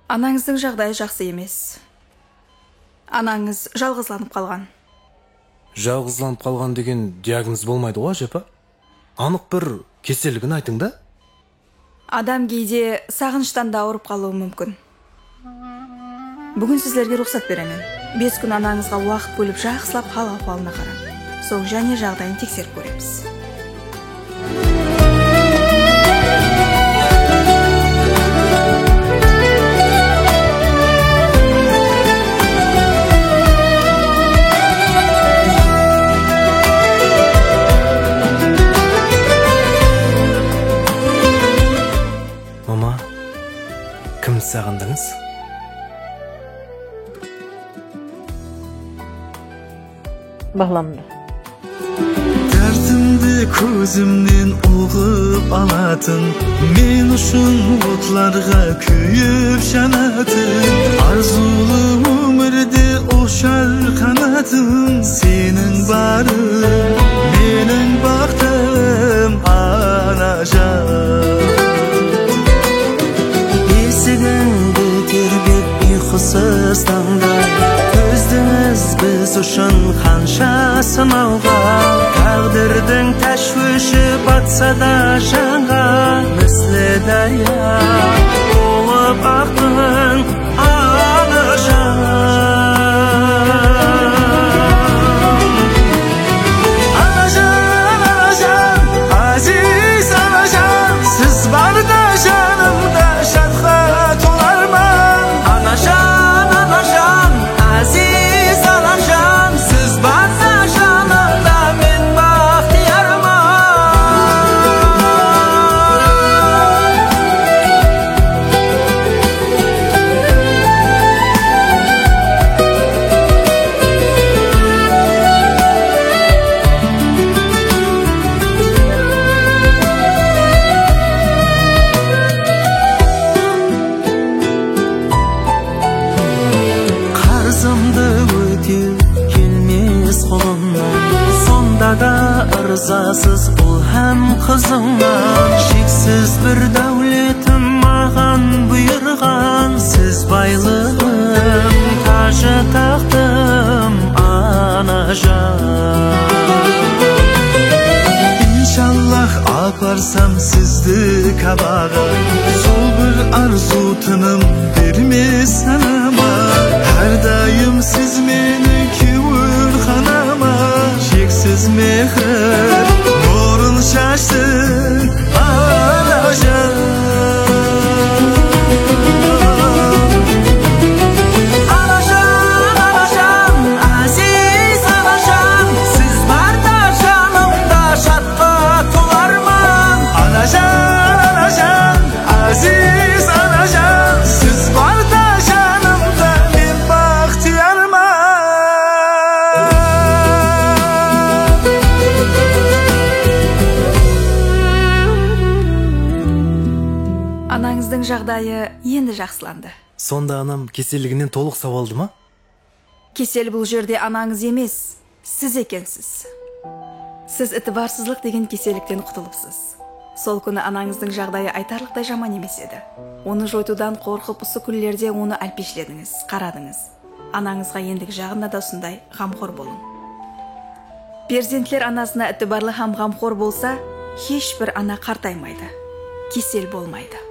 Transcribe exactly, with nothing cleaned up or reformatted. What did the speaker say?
Анаңыздың жағдайы жақсы емес. Анаңыз жалғызланып қалған. Жалғызланып қалған деген диагноз болмайды ғой, ажапа? Анық бір кеселігін айтың да? Адам кейде сағыныштан да ауырып қалуы мүмкін. Бүгін сіздерге рұқсат беремін. Бес күн анаңызға уақыт бөліп жақсылап хал ахуалына қарап, сол және жағдайын тексеріп көреміз. Мама, кімді сағындыңыз? Bağlamda. Dərtimdi көзімнен оғып алатын, мен үшін отларға күйіп жанатын, арзулы өмірде ошар қанатым, сенің барың, менің бақтым, анажан. Есігіңді тербеп ұйқысыз таңда, көздіңіз біз үшін қанша сынауға, тағдырдың тәшвіші батса да жанға, міслі дария болып ақтың анажан. Анажан, анажан, азиз анажан, сіз барда жанымда шатқа толарман. Анажан, анажан, азиз анажан, сіз барда жанымда мен бақтиярман. Қарзымды өтеу келмес қолымнан, сонда да ырзасыз ұл һәм қызыңнан. Шексіз бір дәулетім маған бұйырған, сіз байлығым, тажы тақтым, анажан. Иншаллах апарсам сізді кабаға, сол бір арзу тыным бермес санама. Әрдайым сіз менікі өрханама, шексіз мехір нұрын шашсын анажан. Анажан, анажан, азиз анажан, сіз барда жанымда шатқа толарман. Анажан, анажан, азиз анажан, сіз барда жанымда мен бақтиярман. Анаңыздың жағдайы енді жақсыланды. Сонда анам кеселігінен толық сауалды ма? Кесел бұл жерде анаңыз емес, сіз екенсіз. Сіз ітібарсызлық деген кеселіктен құтылыпсыз. Сол күні анаңыздың жағдайы айтарлықтай жаман емес еді. Оны жойтудан қорқып осы күнлерде оны әлпешледіңіз, қарадыңыз. Анаңызға ендігі жағында да осындай ғамқор болың. Перзентлер анасына ітібарлы һәм ғамқор болса, ешбір ана қартаймайды, кесел болмайды.